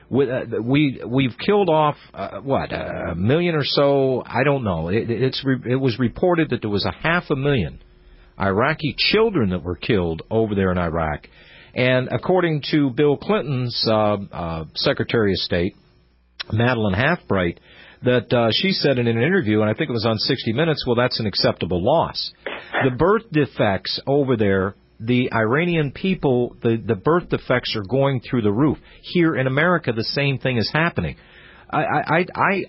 We've killed off a million or so. I don't know. It was reported that there was 500,000 Iraqi children that were killed over there in Iraq, and according to Bill Clinton's Secretary of State, Madeleine Halfbright, that she said in an interview, and I think it was on 60 Minutes, well, that's an acceptable loss. The birth defects over there, the Iranian people, the birth defects are going through the roof. Here in America, the same thing is happening. I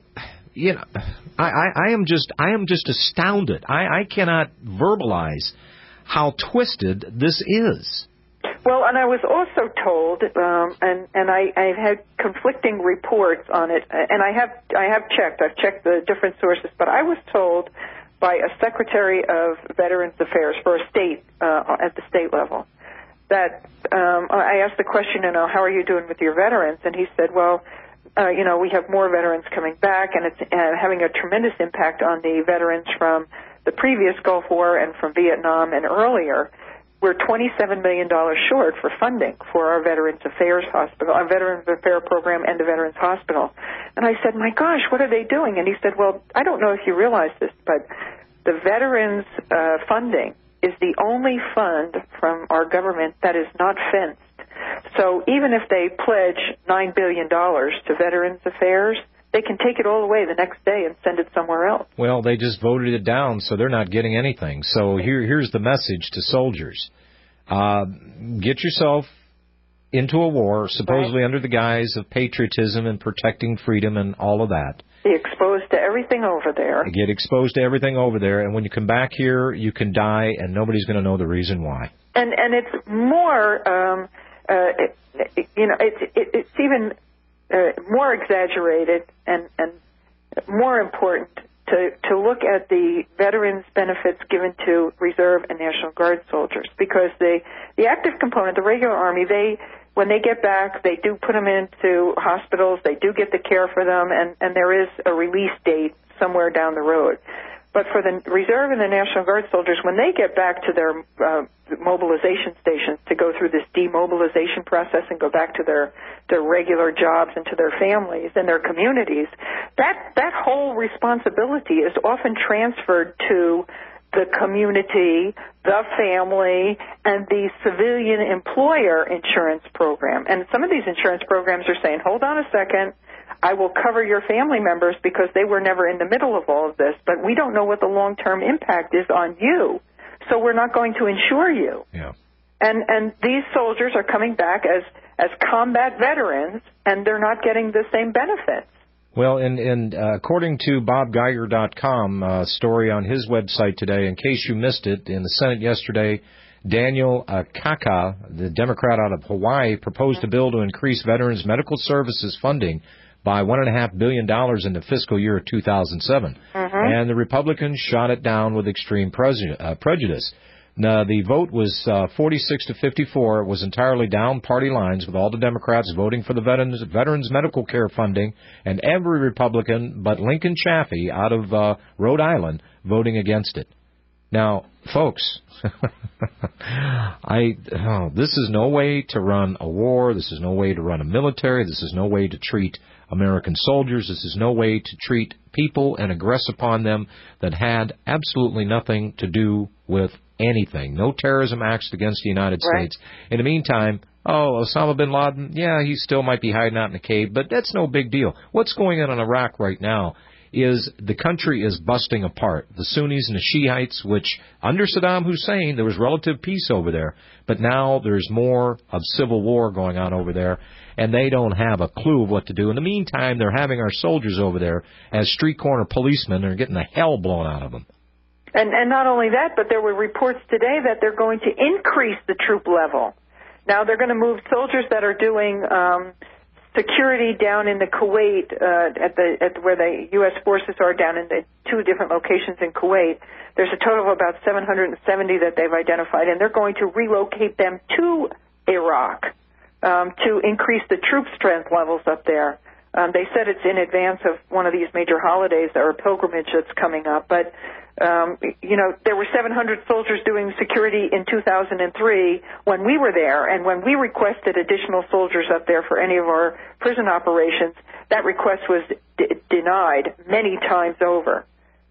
am just astounded. I cannot verbalize how twisted this is. Well, and I was also told, and I've had conflicting reports on it, and I've checked the different sources, but I was told by a Secretary of Veterans Affairs for a state, at the state level, that I asked the question, how are you doing with your veterans? And he said, well, we have more veterans coming back, and it's having a tremendous impact on the veterans from the previous Gulf War and from Vietnam and earlier. We're $27 million short for funding for our Veterans Affairs Hospital, our Veterans Affairs Program and the Veterans Hospital. And I said, my gosh, what are they doing? And he said, well, I don't know if you realize this, but the veterans funding is the only fund from our government that is not fenced. So even if they pledge $9 billion to Veterans Affairs, they can take it all away the next day and send it somewhere else. Well, they just voted it down, so they're not getting anything. So here's the message to soldiers. Get yourself into a war, supposedly under the guise of patriotism and protecting freedom and all of that. Be exposed to everything over there. Get exposed to everything over there, and when you come back here, you can die, and nobody's going to know the reason why. And it's more, it's even more exaggerated and more important to look at the veterans' benefits given to Reserve and National Guard soldiers, because the active component, the regular Army, when they get back, they do put them into hospitals, they do get the care for them, and there is a release date somewhere down the road. But for the Reserve and the National Guard soldiers, when they get back to their mobilization stations to go through this demobilization process and go back to their regular jobs and to their families and their communities, that whole responsibility is often transferred to the community, the family, and the civilian employer insurance program. And some of these insurance programs are saying, hold on a second, I will cover your family members because they were never in the middle of all of this, but we don't know what the long-term impact is on you, so we're not going to insure you. Yeah. And these soldiers are coming back as combat veterans, and they're not getting the same benefits. Well, and according to BobGeiger.com story on his website today, in case you missed it, in the Senate yesterday, Daniel Kaka, the Democrat out of Hawaii, proposed a bill to increase veterans' medical services funding by $1.5 billion in the fiscal year of 2007. And the Republicans shot it down with extreme prejudice. Now, the vote was 46 to 54. It was entirely down party lines, with all the Democrats voting for the veterans medical care funding, and every Republican but Lincoln Chafee out of Rhode Island voting against it. Now, folks, this is no way to run a war. This is no way to run a military. This is no way to treat American soldiers. This is no way to treat people and aggress upon them that had absolutely nothing to do with anything. No terrorism acts against the United States. In the meantime, Osama bin Laden, yeah, he still might be hiding out in a cave, but that's no big deal. What's going on in Iraq right now is the country is busting apart. The Sunnis and the Shiites, which under Saddam Hussein, there was relative peace over there, but now there's more of civil war going on over there, and they don't have a clue of what to do. In the meantime, they're having our soldiers over there as street corner policemen, and they're getting the hell blown out of them. And not only that, but there were reports today that they're going to increase the troop level. Now they're going to move soldiers that are doing security down in the Kuwait, at where the U.S. forces are down in the two different locations in Kuwait. There's a total of about 770 that they've identified, and they're going to relocate them to Iraq to increase the troop strength levels up there. They said it's in advance of one of these major holidays or a pilgrimage that's coming up, but there were 700 soldiers doing security in 2003 when we were there, and when we requested additional soldiers up there for any of our prison operations, that request was denied many times over.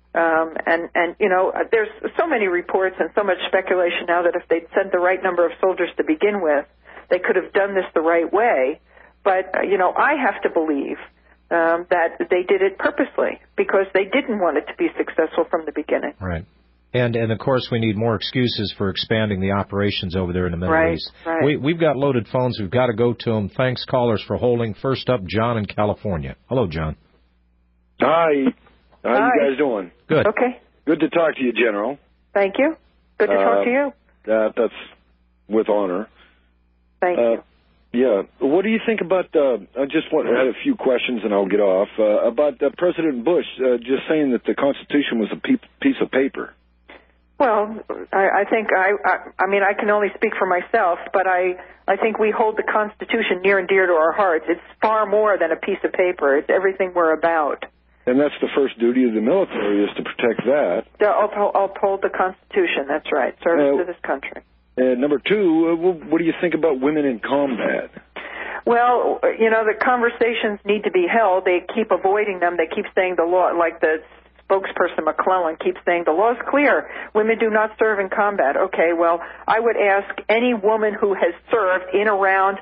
There's so many reports and so much speculation now that if they'd sent the right number of soldiers to begin with, they could have done this the right way. But, I have to believe that they did it purposely because they didn't want it to be successful from the beginning. Right. And of course, we need more excuses for expanding the operations over there in the Middle East. Right. We've got loaded phones. We've got to go to them. Thanks, callers, for holding. First up, John in California. Hello, John. Hi. How are you guys doing? Good. Okay. Good to talk to you, General. Thank you. Good to talk to you. That's with honor. Thank you. Yeah. What do you think about, I just had a few questions and I'll get off, about President Bush just saying that the Constitution was a piece of paper? Well, I think, I can only speak for myself, but I think we hold the Constitution near and dear to our hearts. It's far more than a piece of paper. It's everything we're about. And that's the first duty of the military, is to protect that. Uphold the Constitution, that's right. Service to this country. Number two, what do you think about women in combat? Well, the conversations need to be held. They keep avoiding them. They keep saying the law, like the spokesperson McClellan keeps saying, the law's clear. Women do not serve in combat. Okay, well, I would ask any woman who has served in around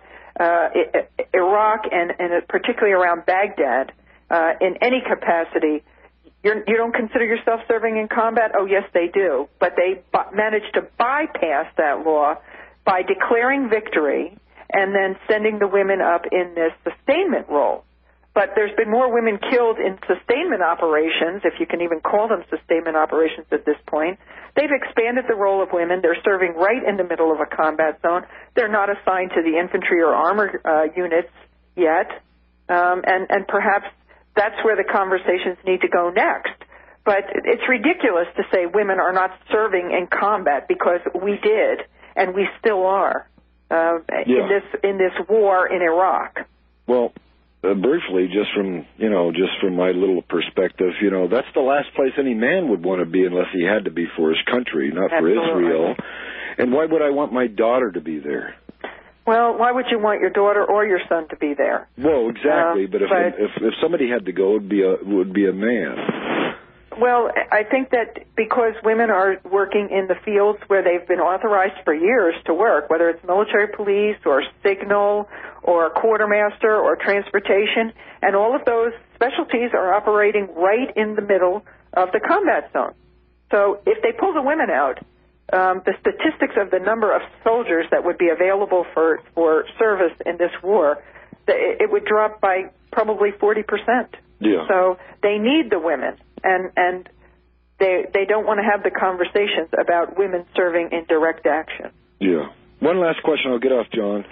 Iraq and particularly around Baghdad in any capacity, you don't consider yourself serving in combat? Oh, yes, they do. But they managed to bypass that law by declaring victory and then sending the women up in this sustainment role. But there's been more women killed in sustainment operations, if you can even call them sustainment operations at this point. They've expanded the role of women. They're serving right in the middle of a combat zone. They're not assigned to the infantry or armor units yet. And perhaps that's where the conversations need to go next. But it's ridiculous to say women are not serving in combat, because we did, and we still are in this war in Iraq. Well, briefly, just from my little perspective, that's the last place any man would want to be unless he had to be for his country, not for Israel. And why would I want my daughter to be there? Well, why would you want your daughter or your son to be there? Well, exactly. But if somebody had to go, it would be a man. Well, I think that because women are working in the fields where they've been authorized for years to work, whether it's military police or signal or quartermaster or transportation, and all of those specialties are operating right in the middle of the combat zone. So if they pull the women out, the statistics of the number of soldiers that would be available for service in this war, it would drop by probably 40%. Yeah. So they need the women. And they don't want to have the conversations about women serving in direct action. Yeah. One last question, I'll get off, John.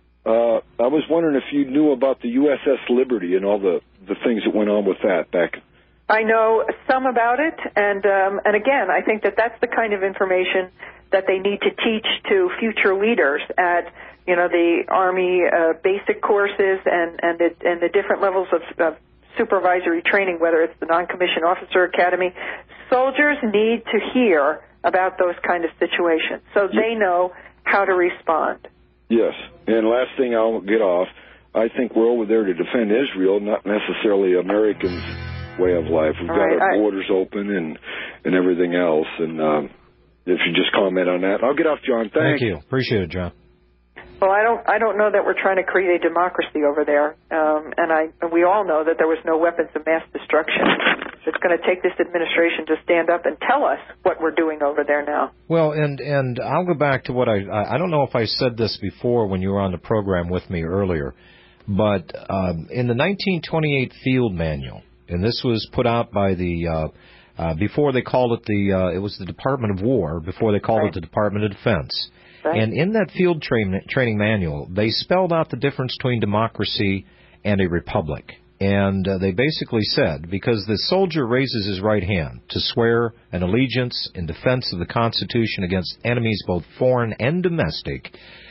I was wondering if you knew about the USS Liberty and all the things that went on with that back. I know some about it, and again, I think that that's the kind of information that they need to teach to future leaders at the Army basic courses and the different levels of supervisory training, whether it's the non-commissioned officer academy. Soldiers need to hear about those kind of situations so they know how to respond. Yes, and last thing I'll get off, I think we're over there to defend Israel, not necessarily Americans' way of life. We've got our borders open and everything else, and if you just comment on that. I'll get off, John. Thank you. Appreciate it, John. Well, I don't know that we're trying to create a democracy over there, and we all know that there was no weapons of mass destruction. It's going to take this administration to stand up and tell us what we're doing over there now. Well, and I'll go back to what I don't know if I said this before when you were on the program with me earlier, but in the 1928 Field Manual, and this was put out by the before they called it it was the Department of War, before they called it the Department of Defense. Right. And in that field training manual, they spelled out the difference between democracy and a republic. And they basically said, because the soldier raises his right hand to swear an allegiance in defense of the Constitution against enemies both foreign and domestic.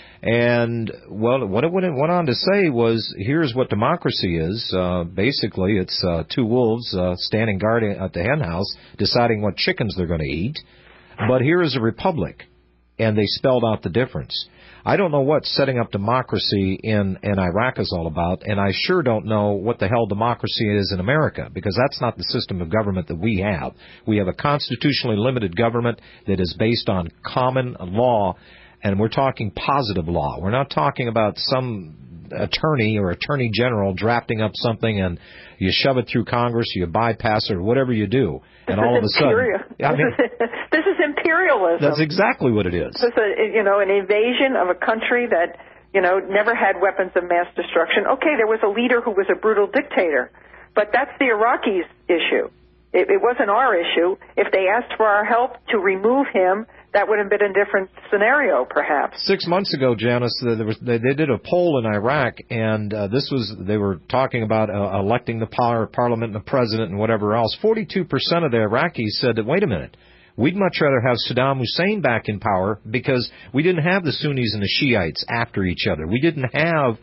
And, well, what it went on to say was, here's what democracy is. Basically, it's two wolves standing guard at the hen house, deciding what chickens they're going to eat. But here is a republic. And they spelled out the difference. I don't know what setting up democracy in Iraq is all about, and I sure don't know what the hell democracy is in America, because that's not the system of government that we have. We have a constitutionally limited government that is based on common law, and we're talking positive law. We're not talking about some attorney or attorney general drafting up something and you shove it through Congress, you bypass it, or whatever you do, and all of a sudden... This is imperialism. That's exactly what it is. This is an invasion of a country that, never had weapons of mass destruction. Okay, there was a leader who was a brutal dictator, but that's the Iraqis' issue. It wasn't our issue. If they asked for our help to remove him, that would have been a different scenario, perhaps. 6 months ago, Janice, they did a poll in Iraq, and they were talking about electing the parliament and the president and whatever else. 42% of the Iraqis said that, wait a minute, we'd much rather have Saddam Hussein back in power because we didn't have the Sunnis and the Shiites after each other. We didn't have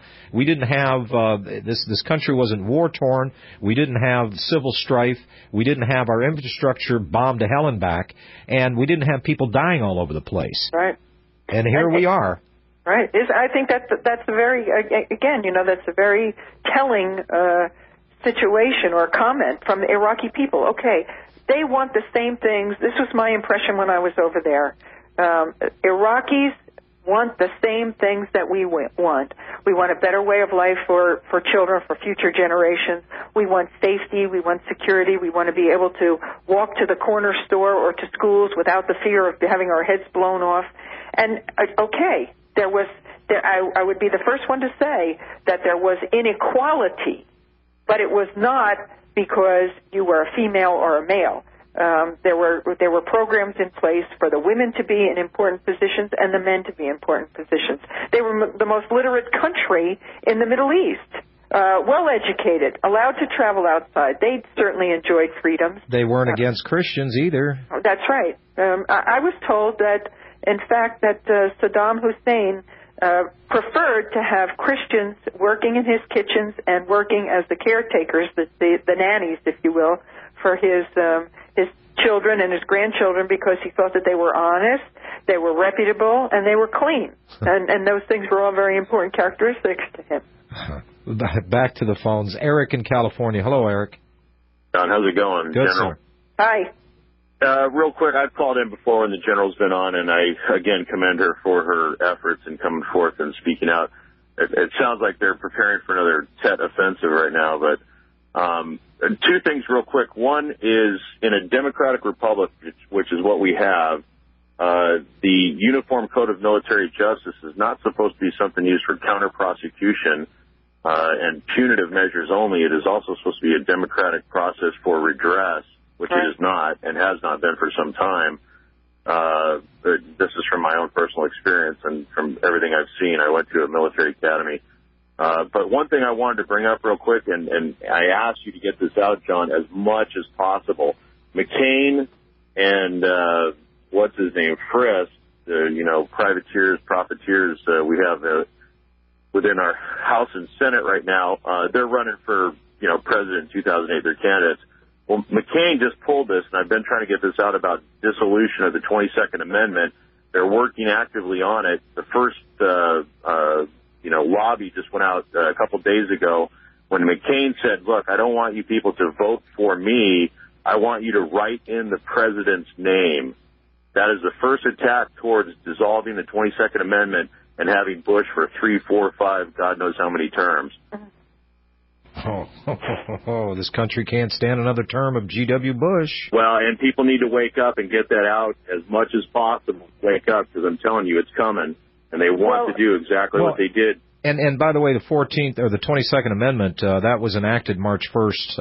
this country wasn't war torn. We didn't have civil strife. We didn't have our infrastructure bombed to hell and back, and we didn't have people dying all over the place. Right. And here we are. Right. I think that's a very that's a very telling situation or comment from the Iraqi people. Okay. They want the same things. This was my impression when I was over there. Iraqis want the same things that we want. We want a better way of life for children, for future generations. We want safety. We want security. We want to be able to walk to the corner store or to schools without the fear of having our heads blown off. And, okay, I would be the first one to say that there was inequality, but it was not because you were a female or a male. There were programs in place for the women to be in important positions and the men to be in important positions. They were the most literate country in the Middle East, well-educated, allowed to travel outside. They certainly enjoyed freedoms. They weren't against Christians either. That's right. I was told that, in fact, that Saddam Hussein preferred to have Christians working in his kitchens and working as the caretakers, the nannies, if you will, for his children and his grandchildren, because he thought that they were honest, they were reputable, and they were clean. And those things were all very important characteristics to him. Back to the phones. Eric in California. Hello, Eric. John, how's it going, Good, General? sir. Hi. Real quick, I've called in before when the General's been on, and I, again, commend her for her efforts in coming forth and speaking out. It sounds like they're preparing for another Tet offensive right now, but two things real quick. One is, in a democratic republic, which is what we have, the Uniform Code of Military Justice is not supposed to be something used for counter-prosecution and punitive measures only. It is also supposed to be a democratic process for redress, which it is not and has not been for some time. This is from my own personal experience and from everything I've seen. I went to a military academy. But one thing I wanted to bring up real quick, and I asked you to get this out, John, as much as possible. McCain and what's his name, Frist, privateers, profiteers we have within our House and Senate right now, they're running for, president in 2008. They're candidates. Well, McCain just pulled this, and I've been trying to get this out about dissolution of the 22nd Amendment. They're working actively on it. The first, lobby just went out a couple days ago when McCain said, look, I don't want you people to vote for me. I want you to write in the president's name. That is the first attack towards dissolving the 22nd Amendment and having Bush for 3, 4, 5, God knows how many terms. This country can't stand another term of G.W. Bush. Well, and people need to wake up and get that out as much as possible. Wake up, because I'm telling you, it's coming, and they want to do exactly what they did. And by the way, the 14th or the 22nd Amendment that was enacted March 1st,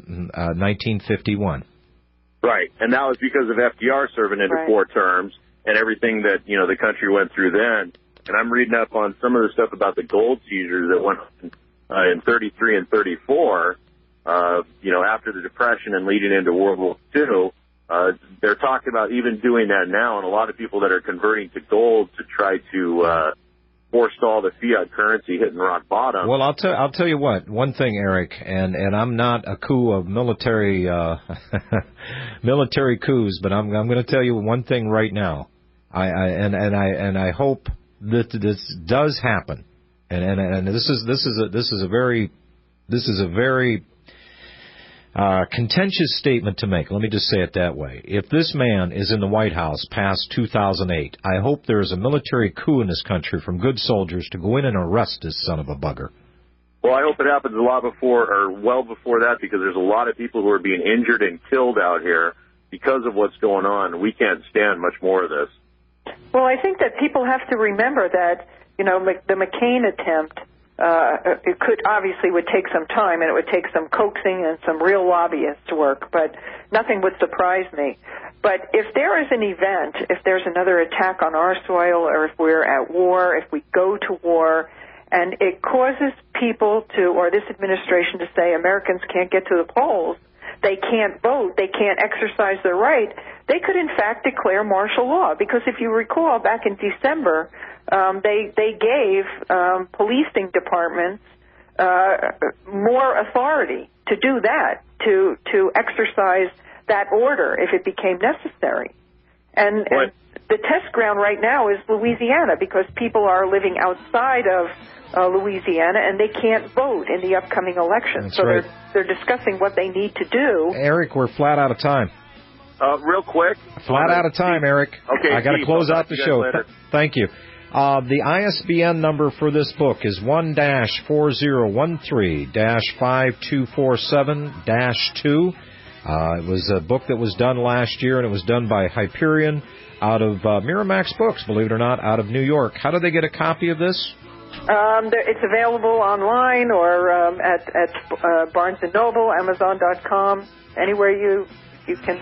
1951. Right, and that was because of FDR serving into 4 terms and everything that the country went through then. And I'm reading up on some of the stuff about the gold seizures that went on in 33 and 34. After the Depression and leading into World War II. They're talking about even doing that now, and a lot of people that are converting to gold to try to forestall the fiat currency hitting rock bottom. Well, I'll tell you what. One thing, Eric, and I'm not a coup of military military coups, but I'm going to tell you one thing right now. I hope that this does happen. And this is a very contentious statement to make. Let me just say it that way. If this man is in the White House past 2008, I hope there is a military coup in this country from good soldiers to go in and arrest this son of a bugger. Well, I hope it happens a lot before, or well before that, because there's a lot of people who are being injured and killed out here because of what's going on. We can't stand much more of this. Well, I think that people have to remember that, the McCain attempt, it would take some time, and it would take some coaxing and some real lobbyists work, but nothing would surprise me. But if there is an event, if there's another attack on our soil, or if we're at war, if we go to war, and it causes people or this administration to say Americans can't get to the polls, they can't vote, they can't exercise their right, they could in fact declare martial law. Because if you recall, back in December, they gave policing departments more authority to do that, to exercise that order if it became necessary. And the test ground right now is Louisiana, because people are living outside of Louisiana and they can't vote in the upcoming election. That's so right. they're discussing what they need to do. Eric, we're flat out of time. Real quick. Flat out of time, Eric. Okay. I got to close out the show. Thank you. The ISBN number for this book is 1-4013-5247-2. It was a book that was done last year, and it was done by Hyperion out of Miramax Books, believe it or not, out of New York. How do they get a copy of this? It's available online or at Barnes & Noble, Amazon.com, anywhere you can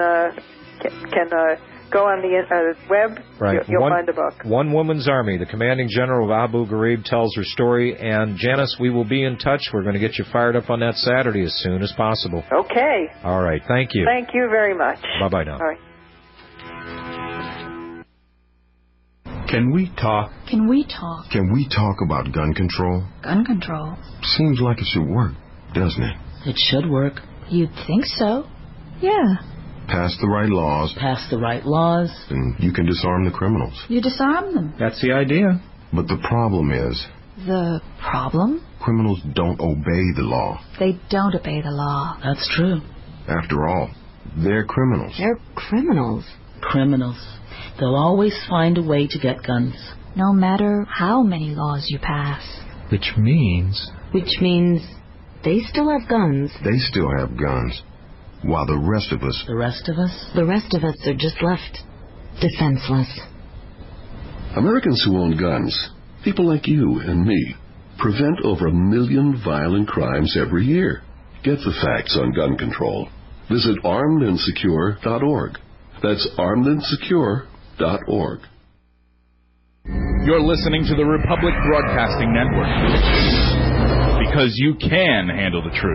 go on the web. Right. You'll find the book. One Woman's Army, the commanding general of Abu Ghraib, tells her story. And Janice, we will be in touch. We're going to get you fired up on that Saturday as soon as possible. Okay. All right. Thank you. Thank you very much. Bye-bye now. All right. Can we talk? Can we talk? Can we talk about gun control? Gun control? Seems like it should work, doesn't it? It should work. You'd think so. Yeah. Pass the right laws. Pass the right laws. And you can disarm the criminals. You disarm them. That's the idea. But the problem is... The problem? Criminals don't obey the law. They don't obey the law. That's true. After all, they're criminals. They're criminals. Criminals. They'll always find a way to get guns. No matter how many laws you pass. Which means they still have guns. They still have guns. While the rest of us... The rest of us? The rest of us are just left defenseless. Americans who own guns, people like you and me, prevent over 1 million violent crimes every year. Get the facts on gun control. Visit armedandsecure.org. That's armedandsecure.org. You're listening to the Republic Broadcasting Network. Because you can handle the truth.